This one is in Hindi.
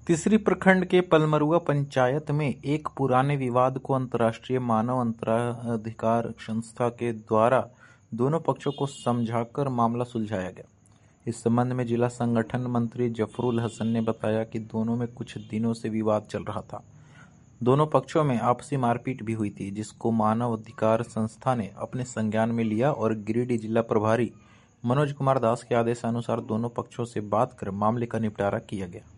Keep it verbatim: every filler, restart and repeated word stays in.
तीसरी प्रखंड के पलमरुआ पंचायत में एक पुराने विवाद को अंतर्राष्ट्रीय मानव अधिकार संस्था के द्वारा दोनों पक्षों को समझाकर मामला सुलझाया गया। इस संबंध में जिला संगठन मंत्री जफरुल हसन ने बताया कि दोनों में कुछ दिनों से विवाद चल रहा था। दोनों पक्षों में आपसी मारपीट भी हुई थी, जिसको मानव अधिकार संस्था ने अपने संज्ञान में लिया और गिरिडीह जिला प्रभारी मनोज कुमार दास के आदेशानुसार दोनों पक्षों से बात कर मामले का निपटारा किया गया।